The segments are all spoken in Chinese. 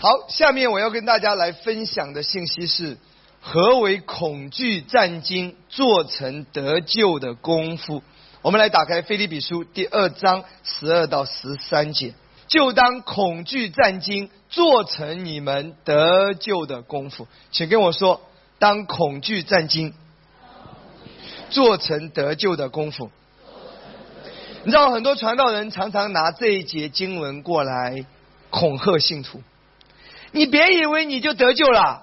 好，下面我要跟大家来分享的信息是：何为恐惧战惊做成得救的功夫？我们来打开腓立比书第2章12到13节，就当恐惧战惊做成你们得救的功夫。请跟我说，当恐惧战惊做成得救的功夫。你知道很多传道人常常拿这一节经文过来恐吓信徒，你别以为你就得救了，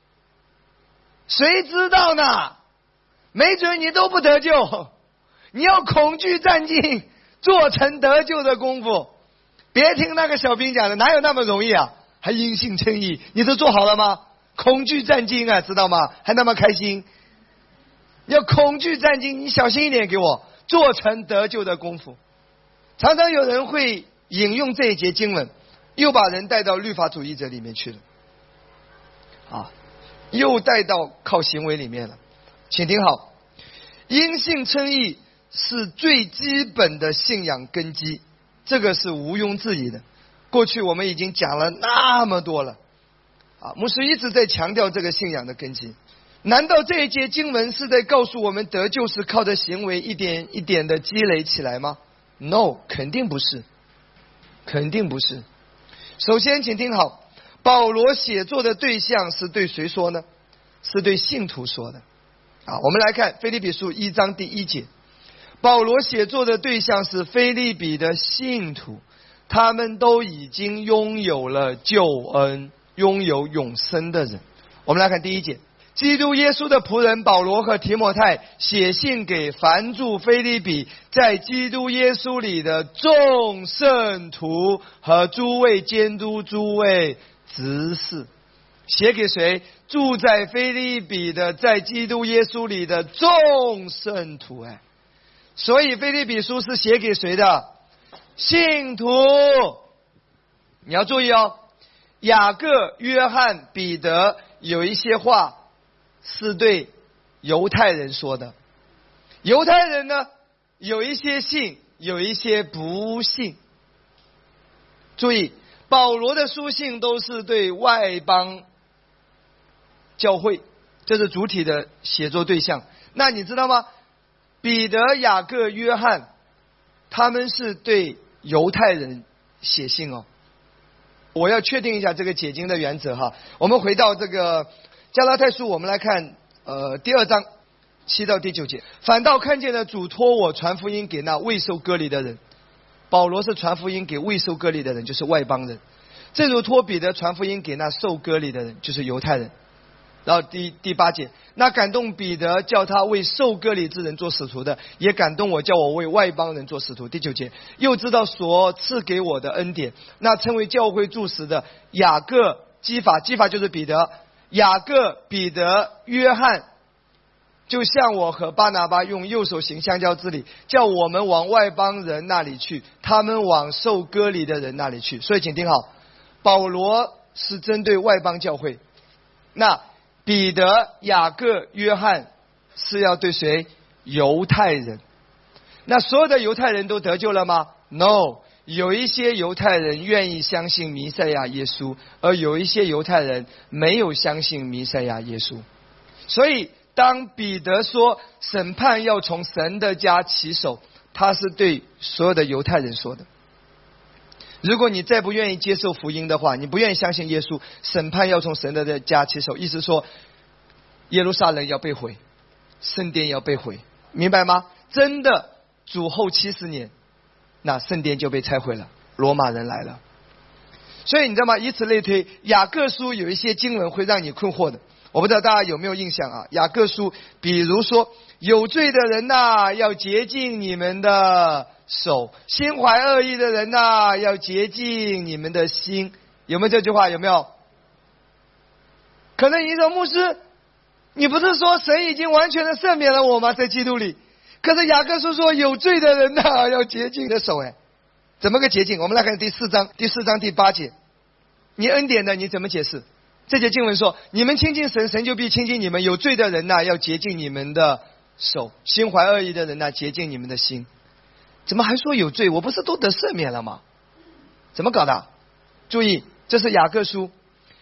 谁知道呢？没准你都不得救。你要恐惧战惊做成得救的功夫。别听那个小兵讲的，哪有那么容易啊？还因信称义，你都做好了吗？恐惧战惊啊，知道吗？还那么开心。要恐惧战惊，你小心一点，给我做成得救的功夫。常常有人会引用这一节经文，又把人带到律法主义者里面去了，又带到靠行为里面了。请听好，因信称义是最基本的信仰根基，这个是毋庸置疑的。过去我们已经讲了那么多了，牧师一直在强调这个信仰的根基。难道这一节经文是在告诉我们得救是靠着行为一点一点的积累起来吗？ No， 肯定不是，肯定不是。首先请听好，保罗写作的对象是对谁说呢？是对信徒说的。我们来看腓立比书1章第1节，保罗写作的对象是腓立比的信徒，他们都已经拥有了救恩，拥有永生的人。我们来看第1节，基督耶稣的仆人保罗和提摩太写信给凡住腓立比在基督耶稣里的众圣徒和诸位监督、诸位执事。写给谁？住在腓立比的在基督耶稣里的众圣徒。所以腓立比书是写给谁的？信徒。你要注意哦，雅各、约翰、彼得有一些话是对犹太人说的。犹太人呢，有一些信，有一些不信。注意，保罗的书信都是对外邦教会，这是主体的写作对象。那你知道吗？彼得、雅各、约翰他们是对犹太人写信哦。我要确定一下这个解经的原则哈。我们回到这个加拉太书，我们来看第2章7到第9节。反倒看见了主托我传福音给那未受割礼的人。保罗是传福音给未受割礼的人，就是外邦人。正如托彼得传福音给那受割礼的人，就是犹太人。然后第8节，那感动彼得叫他为受割礼之人做使徒的，也感动我叫我为外邦人做使徒。第9节，又知道所赐给我的恩典，那称为教会柱石的雅各、基法就是彼得，雅各、彼得、约翰，就像我和巴拿巴用右手行相交之礼，叫我们往外邦人那里去，他们往受割礼的人那里去。所以请听好，保罗是针对外邦教会，那彼得、雅各、约翰是要对谁？犹太人。那所有的犹太人都得救了吗？ No， 有一些犹太人愿意相信弥赛亚耶稣，而有一些犹太人没有相信弥赛亚耶稣。所以当彼得说审判要从神的家起手，他是对所有的犹太人说的。如果你再不愿意接受福音的话，你不愿意相信耶稣，审判要从神的家起手，意思说耶路撒冷要被毁，圣殿要被毁，明白吗？真的主后70年，那圣殿就被拆毁了，罗马人来了。所以你知道吗？以此类推，雅各书有一些经文会让你困惑的，我不知道大家有没有印象啊？雅各书比如说，有罪的人呐，要洁净你们的手，心怀恶意的人呐，要洁净你们的心。有没有这句话？有没有？可能你说，牧师，你不是说神已经完全的赦免了我吗？在基督里。可是雅各书说有罪的人呐，要洁净的手。怎么个洁净？我们来看第4章第8节。你恩典的你怎么解释？这节经文说，你们亲近神，神就必亲近你们。有罪的人呐，要洁净你们的手，心怀恶意的人呐，洁净你们的心。怎么还说有罪？我不是都得赦免了吗？怎么搞的？注意，这是雅各书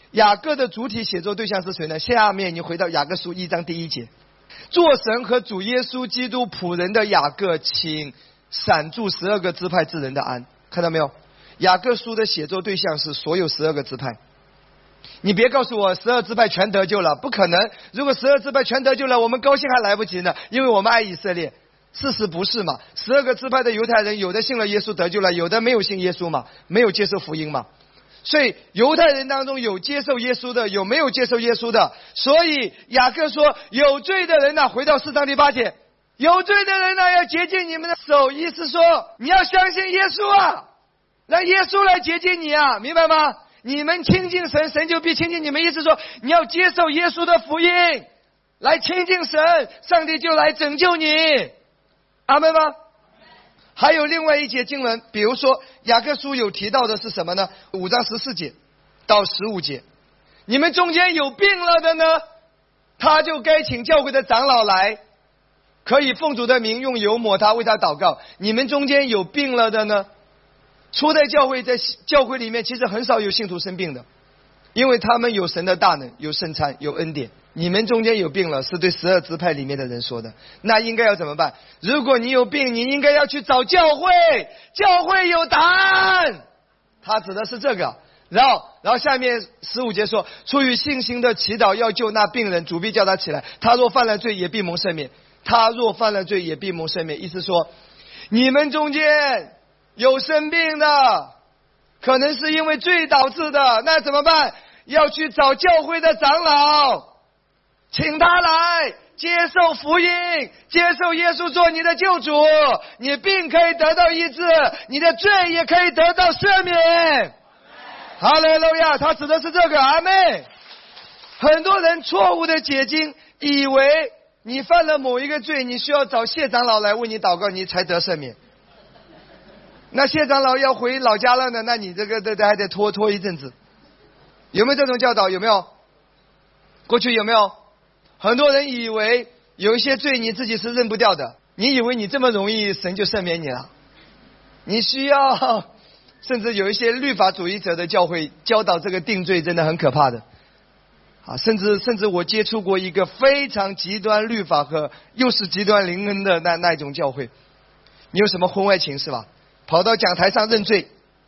雅各的主体写作对象是谁呢？下面你回到雅各书1章第1节，做神和主耶稣基督仆人的雅各，请闪住12个支派之人的安。看到没有？雅各书的写作对象是所有12个支派。你别告诉我12支派全得救了，不可能。如果12支派全得救了，我们高兴还来不及呢，因为我们爱以色列。事实不是嘛？12个支派的犹太人，有的信了耶稣得救了，有的没有信耶稣嘛，没有接受福音嘛。所以犹太人当中有接受耶稣的，有没有接受耶稣的。所以雅各说，有罪的人回到4章第8节，有罪的人要洁净你们的手，意思说你要相信耶稣啊，让耶稣来洁净你啊，明白吗？你们亲近神，神就必亲近你们，意思说你要接受耶稣的福音来亲近神，上帝就来拯救你。阿们吗？还有另外一节经文，比如说雅各书有提到的是什么呢？5章14节到15节，你们中间有病了的呢，他就该请教会的长老来，可以奉主的名用油抹他，为他祷告。你们中间有病了的呢，初代教会在教会里面其实很少有信徒生病的，因为他们有神的大能，有圣餐，有恩典。你们中间有病了，是对12支派里面的人说的。那应该要怎么办？如果你有病，你应该要去找教会，教会有答案。他指的是这个。然后下面15节说，出于信心的祈祷要救那病人，主必叫他起来。他若犯了罪，也必蒙赦免。他若犯了罪，也必蒙赦免。意思说，你们中间有生病的，可能是因为罪导致的，那怎么办？要去找教会的长老，请他来接受福音，接受耶稣做你的救主，你病可以得到医治，你的罪也可以得到赦免。哈利路亚，他指的是这个。阿们。很多人错误的解经，以为你犯了某一个罪，你需要找谢长老来为你祷告，你才得赦免。那谢长老要回老家了呢，那你这个还得拖一阵子。有没有这种教导？有没有？过去有没有？很多人以为有一些罪你自己是认不掉的，你以为你这么容易神就赦免你了。你需要，甚至有一些律法主义者的教会教导这个定罪真的很可怕的甚至我接触过一个非常极端律法和又是极端灵恩的那一种教会。你有什么婚外情是吧？跑到讲台上认罪，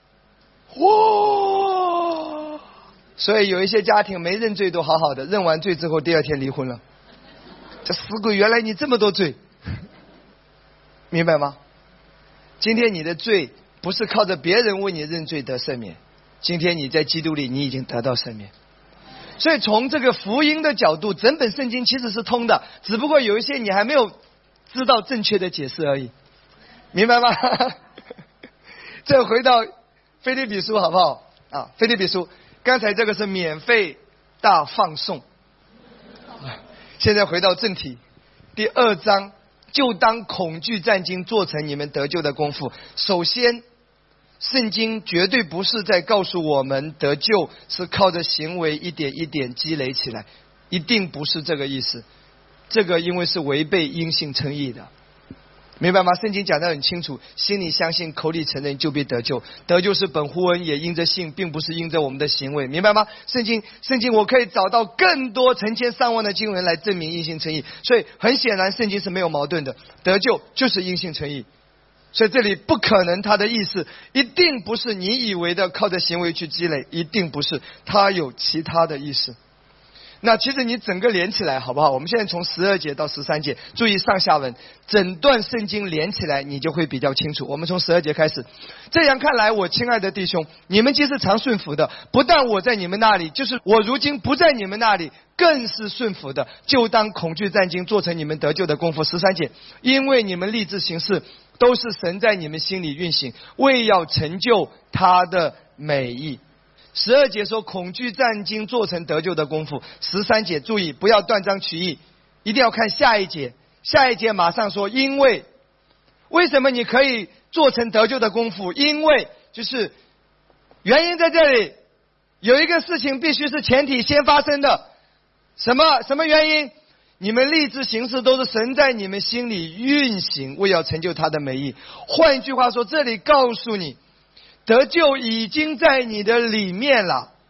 所以有一些家庭没认罪都好好的，认完罪之后第2天离婚了。这死鬼，原来你这么多罪，明白吗？今天你的罪不是靠着别人为你认罪得赦免，今天你在基督里你已经得到赦免。所以从这个福音的角度，整本圣经其实是通的，只不过有一些你还没有知道正确的解释而已，明白吗？这回到腓立比书好不好腓立比书，刚才这个是免费大放送，现在回到正题。第2章，就当恐惧战兢做成你们得救的功夫。首先，圣经绝对不是在告诉我们得救是靠着行为一点一点积累起来，一定不是这个意思。这个因为是违背因信称义的，明白吗？圣经讲得很清楚，心里相信，口里承认，就必得救。得救是本乎恩，也因着信，并不是因着我们的行为，明白吗？圣经我可以找到更多成千上万的经文来证明因信称义，所以很显然圣经是没有矛盾的，得救就是因信称义。所以这里不可能，他的意思一定不是你以为的靠着行为去积累，一定不是，他有其他的意思。那其实你整个连起来好不好？我们现在从12节到13节，注意上下文，整段圣经连起来你就会比较清楚。我们从12节开始。这样看来，我亲爱的弟兄，你们既是常顺服的，不但我在你们那里，就是我如今不在你们那里，更是顺服的，就当恐惧战兢做成你们得救的功夫。13节，因为你们立志行事，都是神在你们心里运行，为要成就他的美意。12节说恐惧战兢做成得救的功夫。13节注意不要断章取义，一定要看下一节。下一节马上说因为什么你可以做成得救的功夫？因为就是原因在这里，有一个事情必须是前提先发生的。什么原因？你们立志行事都是神在你们心里运行，为要成就他的美意。换一句话说，这里告诉你得救已经在你的里面了，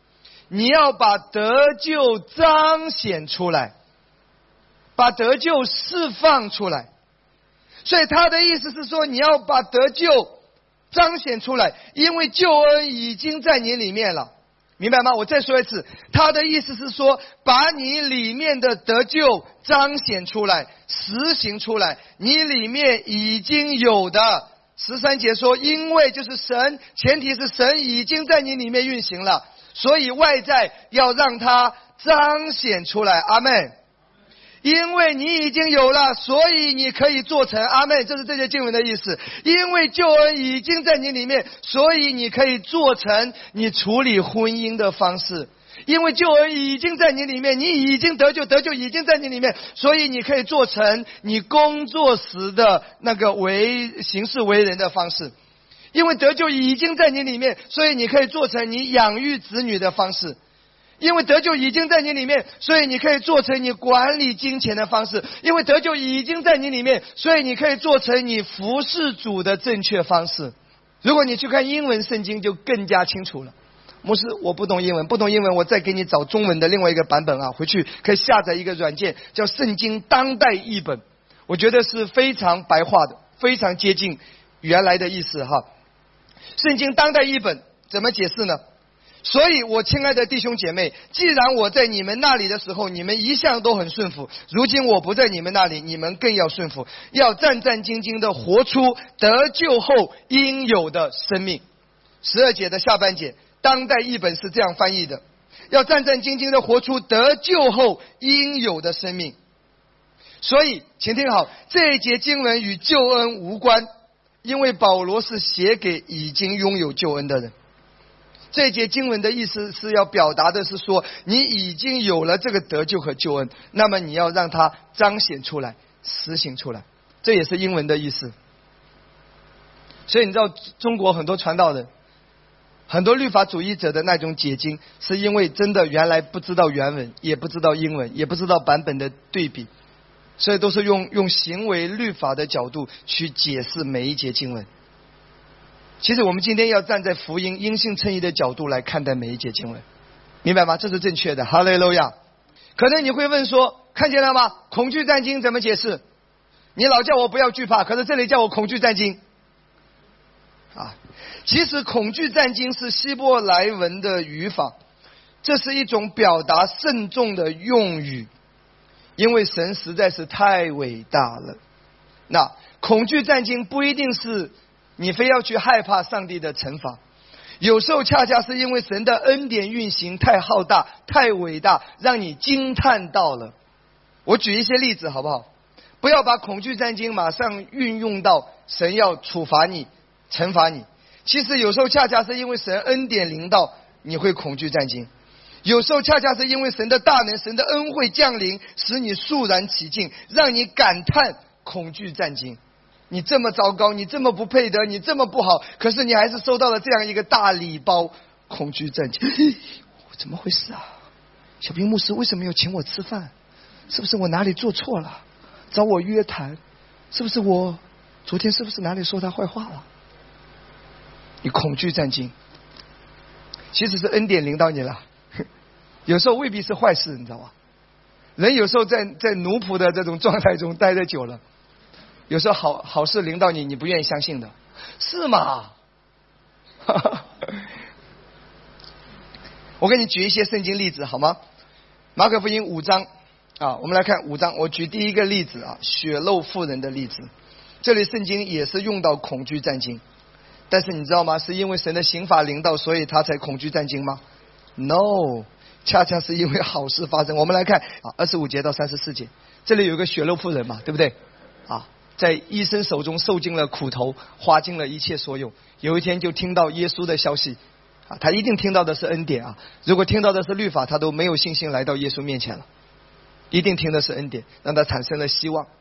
你要把得救彰显出来，把得救释放出来。所以他的意思是说，你要把得救彰显出来，因为救恩已经在你里面了，明白吗？我再说一次，他的意思是说，把你里面的得救彰显出来，实行出来，你里面已经有的。13节说，因为就是神，前提是神已经在你里面运行了，所以外在要让它彰显出来。阿们。因为你已经有了，所以你可以做成。阿们，这是这些经文的意思。因为救恩已经在你里面，所以你可以做成你处理婚姻的方式。因为救恩已经在你里面，你已经得救，得救已经在你里面，所以你可以做成你工作时的那个行事为人的方式。因为得救已经在你里面，所以你可以做成你养育子女的方式。因为得救已经在你里面，所以你可以做成你管理金钱的方式。因为得救已经在你里面，所以你可以做成你服侍主的正确方式。如果你去看英文圣经就更加清楚了。牧师，我不懂英文，不懂英文我再给你找中文的另外一个版本啊，回去可以下载一个软件叫圣经当代译本，我觉得是非常白话的，非常接近原来的意思哈。圣经当代译本怎么解释呢？所以我亲爱的弟兄姐妹，既然我在你们那里的时候，你们一向都很顺服，如今我不在你们那里，你们更要顺服，要战战兢兢地活出得救后应有的生命。12节的下半节当代译本是这样翻译的，要战战兢兢地活出得救后应有的生命。所以请听好，这一节经文与救恩无关，因为保罗是写给已经拥有救恩的人。这一节经文的意思是要表达的是说，你已经有了这个得救和救恩，那么你要让它彰显出来，实行出来，这也是英文的意思。所以你知道中国很多传道人，很多律法主义者的那种解经，是因为真的原来不知道原文，也不知道英文，也不知道版本的对比，所以都是用行为律法的角度去解释每一节经文。其实我们今天要站在福音因信称义的角度来看待每一节经文，明白吗？这是正确的。哈利路亚。可能你会问说，看见了吗？恐惧战惊怎么解释？你老叫我不要惧怕，可是这里叫我恐惧战惊啊。其实恐惧战惊是希伯来文的语法，这是一种表达慎重的用语，因为神实在是太伟大了。那恐惧战惊不一定是你非要去害怕上帝的惩罚，有时候恰恰是因为神的恩典运行太浩大太伟大，让你惊叹到了。我举一些例子好不好？不要把恐惧战惊马上运用到神要处罚你惩罚你，其实有时候恰恰是因为神恩典临到你会恐惧战惊，有时候恰恰是因为神的大能神的恩惠降临，使你肃然起敬，让你感叹恐惧战惊。你这么糟糕，你这么不配得，你这么不好，可是你还是收到了这样一个大礼包，恐惧战惊。怎么回事啊？小平牧师为什么没有请我吃饭？是不是我哪里做错了？找我约谈？是不是我昨天是不是哪里说他坏话了？你恐惧战惊，其实是恩典临到你了。有时候未必是坏事，你知道吧？人有时候在奴仆的这种状态中待得久了，有时候好事临到你，你不愿意相信的，是吗？我给你举一些圣经例子好吗？马可福音5章啊，我们来看5章。我举第一个例子啊，血漏妇人的例子。这里圣经也是用到恐惧战惊，但是你知道吗？是因为神的刑罚临到，所以他才恐惧战惊吗？ No， 恰恰是因为好事发生。我们来看啊，25节到34节，这里有一个血漏妇人嘛，对不对？啊，在医生手中受尽了苦头，花尽了一切所有，有一天就听到耶稣的消息啊，他一定听到的是恩典啊。如果听到的是律法，他都没有信心来到耶稣面前了。一定听的是恩典，让他产生了希望。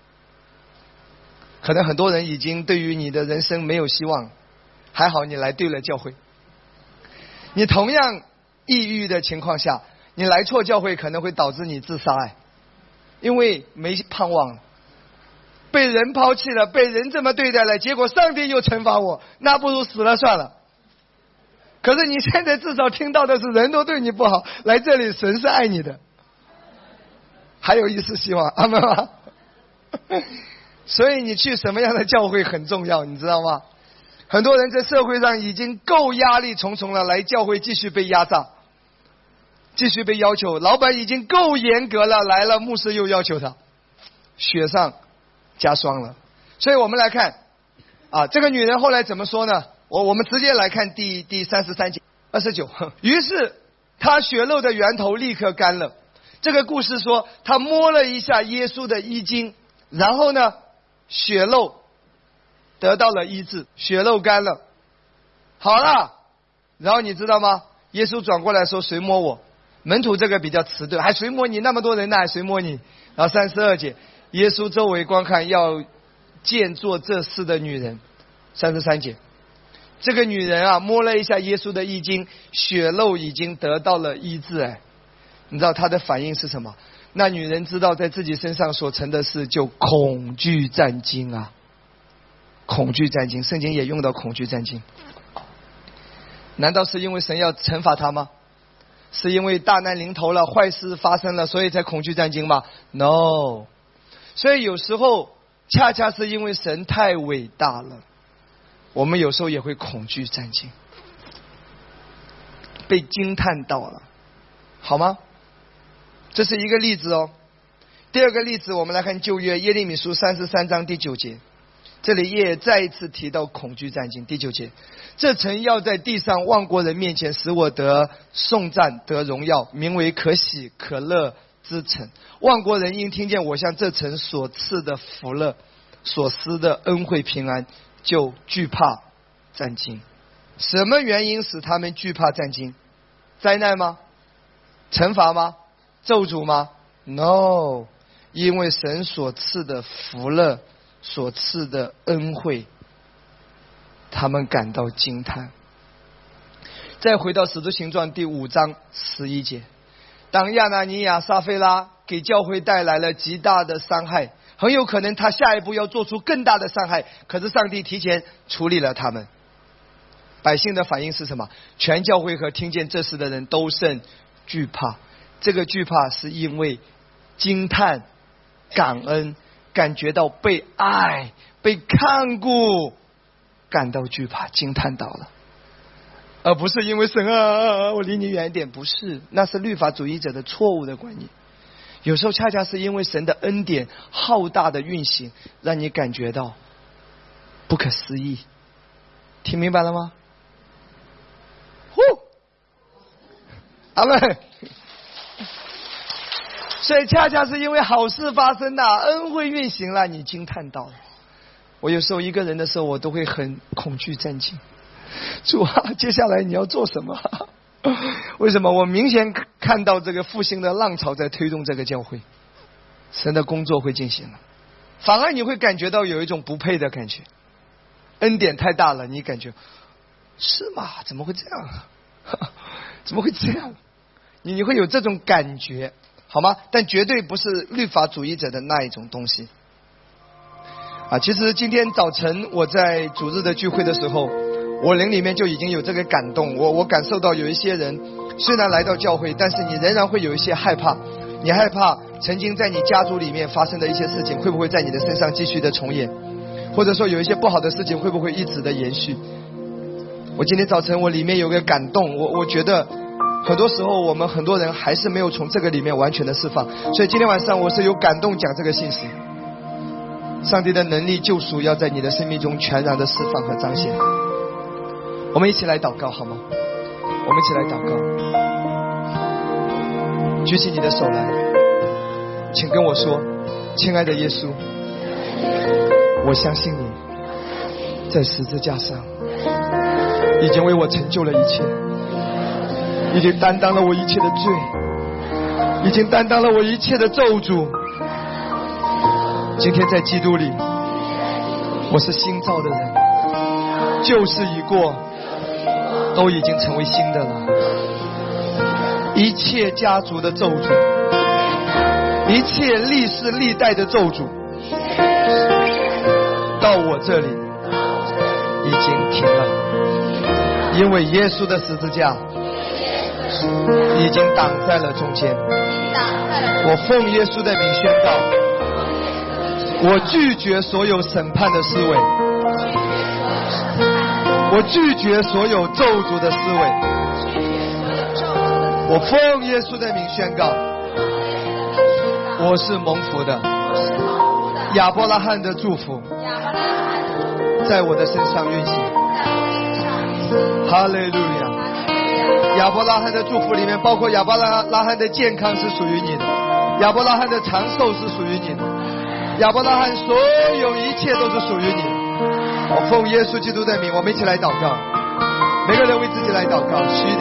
可能很多人已经对于你的人生没有希望，还好你来对了教会。你同样抑郁的情况下，你来错教会可能会导致你自杀，因为没盼望了，被人抛弃了，被人这么对待了，结果上帝又惩罚我，那不如死了算了。 可是你现在至少听到的是人都对你不好，来这里神是爱你的，还有一丝希望，阿们吗？所以你去什么样的教会很重要，你知道吗？很多人在社会上已经够压力重重了，来教会继续被压榨，继续被要求，老板已经够严格了，来了牧师又要求他，雪上加霜了。所以我们来看这个女人后来怎么说呢？我们直接来看第33节29。于是她血漏的源头立刻干了。这个故事说，她摸了一下耶稣的衣襟，然后呢，血漏得到了医治，血漏干了，好了。然后你知道吗？耶稣转过来说：“谁摸我？”门徒这个比较迟钝，还谁摸你？那么多人呢，还谁摸你？然后32节，耶稣周围观看，要见做这事的女人。33节，这个女人摸了一下耶稣的衣襟，血漏已经得到了医治。你知道她的反应是什么？那女人知道在自己身上所成的事，就恐惧战惊恐惧战惊，圣经也用到恐惧战惊。难道是因为神要惩罚她吗？是因为大难临头了，坏事发生了，所以才恐惧战惊吗？ No。 所以有时候恰恰是因为神太伟大了，我们有时候也会恐惧战惊，被惊叹到了，好吗？这是一个例子第二个例子，我们来看旧约耶利米书33章第9节，这里也再一次提到恐惧战惊。第9节，这城要在地上万国人面前使我得颂赞得荣耀，名为可喜可乐之城。万国人因听见我向这城所赐的福乐，所施的恩惠平安，就惧怕战惊。什么原因使他们惧怕战惊？灾难吗？惩罚吗？咒诅吗？ No。 因为神所赐的福乐，所赐的恩惠，他们感到惊叹。再回到使徒行传第5章11节，当亚拿尼亚撒非拉给教会带来了极大的伤害，很有可能他下一步要做出更大的伤害，可是上帝提前处理了他们。百姓的反应是什么？全教会和听见这事的人都甚惧怕。这个惧怕是因为惊叹、感恩，感觉到被爱、被看顾，感到惧怕、惊叹到了，而不是因为神我离你远一点。不是，那是律法主义者的错误的观念。有时候恰恰是因为神的恩典浩大的运行，让你感觉到不可思议。听明白了吗？阿们。所以恰恰是因为好事发生了，恩惠运行了，你惊叹到了。我有时候一个人的时候，我都会很恐惧战惊。主接下来你要做什么？为什么？我明显看到这个复兴的浪潮在推动这个教会，神的工作会进行了，反而你会感觉到有一种不配的感觉。恩典太大了，你感觉是吗？怎么会这样？怎么会这样？你会有这种感觉，好吗？但绝对不是律法主义者的那一种东西。其实今天早晨我在主日的聚会的时候，我灵里面就已经有这个感动。我感受到有一些人虽然来到教会，但是你仍然会有一些害怕。你害怕曾经在你家族里面发生的一些事情会不会在你的身上继续的重演，或者说有一些不好的事情会不会一直的延续。我今天早晨我里面有个感动，我觉得很多时候我们很多人还是没有从这个里面完全的释放，所以今天晚上我是有感动讲这个信息。上帝的能力救赎要在你的生命中全然的释放和彰显。我们一起来祷告好吗？我们一起来祷告。举起你的手来，请跟我说，亲爱的耶稣，我相信你在十字架上已经为我成就了一切，已经担当了我一切的罪，已经担当了我一切的咒诅。今天在基督里我是新造的人，旧事已过，都已经成为新的了。一切家族的咒诅，一切历世历代的咒诅，到我这里已经停了。 因为耶稣的十字架已经挡在了中间。我奉耶稣的名宣告，我拒绝所有审判的思维，我拒绝所有咒诅的思维。我奉耶稣的名宣告，我是蒙福的。亚伯拉罕的祝福在我的身上运行。哈利路亚！亚伯拉罕的祝福里面包括亚伯拉罕的健康是属于你的，亚伯拉罕的长寿是属于你的，亚伯拉罕所有一切都是属于你的。我奉耶稣基督的名，我们一起来祷告，每个人为自己来祷告。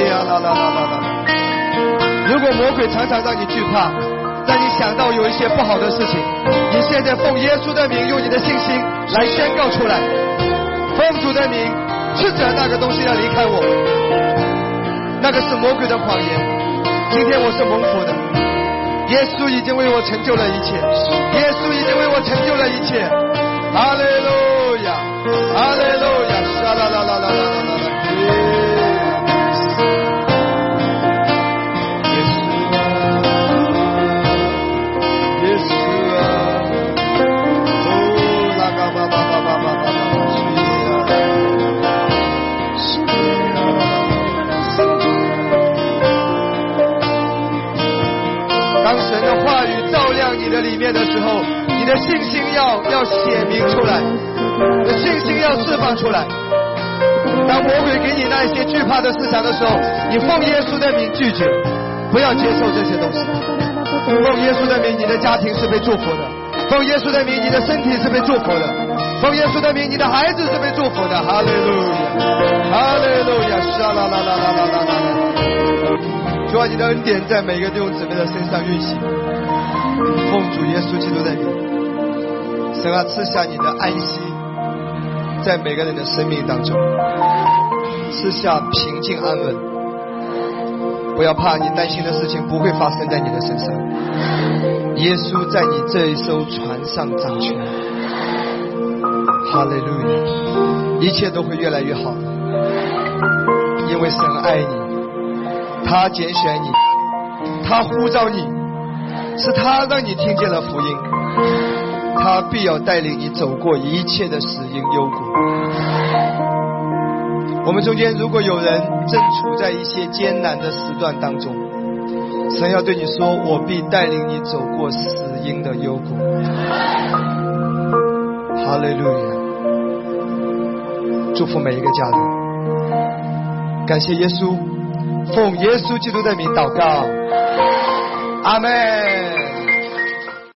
如果魔鬼常常让你惧怕，让你想到有一些不好的事情，你现在奉耶稣的名，用你的信心来宣告出来，奉主的名，斥责那个东西要离开我，那个是魔鬼的谎言。今天我是蒙福的，耶稣已经为我成就了一切，耶稣已经为我成就了一切。哈利路亚，哈利路亚，沙啦啦啦啦啦啦啦。当神的话语照亮你的里面的时候，你的信心要显明出来，你的信心要释放出来。当魔鬼给你那些惧怕的思想的时候，你奉耶稣的名拒绝，不要接受这些东西。奉耶稣的名，你的家庭是被祝福的；奉耶稣的名，你的身体是被祝福的；奉耶稣的名，你的孩子是被祝福的。哈利路亚，哈利路亚，沙啦啦啦啦啦啦啦。主啊，你的恩典在每个弟兄姊妹的身上运行。奉主耶稣基督的名，神啊，赐下你的安息在每个人的生命当中，赐下平静安稳。不要怕，你担心的事情不会发生在你的身上。耶稣在你这一艘船上掌权。哈利路亚，一切都会越来越好的，因为神爱你，他拣选你，他呼召你，是他让你听见了福音，他必要带领你走过一切的死荫幽谷。我们中间如果有人正处在一些艰难的时段当中，神要对你说，我必带领你走过死荫的幽谷。哈利路亚！祝福每一个家人，感谢耶稣，奉耶稣基督的名祷告，阿们。